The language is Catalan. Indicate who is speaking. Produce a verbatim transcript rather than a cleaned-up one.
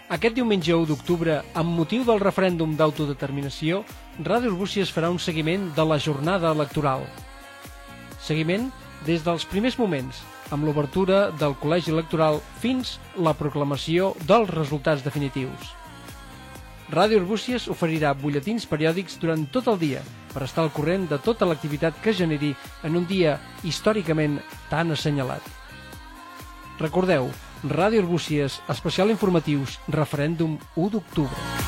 Speaker 1: Aquest diumenge u d'octubre, amb motiu del referèndum d'autodeterminació, Ràdio Arbúcies farà un seguiment de la jornada electoral. Seguiment des dels primers moments, amb l'obertura del col·legi electoral fins la proclamació dels resultats definitius. Ràdio Arbúcies oferirà butlletins periòdics durant tot el dia per estar al corrent de tota l'activitat que generi en un dia històricament tan assenyalat. Recordeu, Ràdio Arbúcies, especial informatius, referèndum u d'octubre.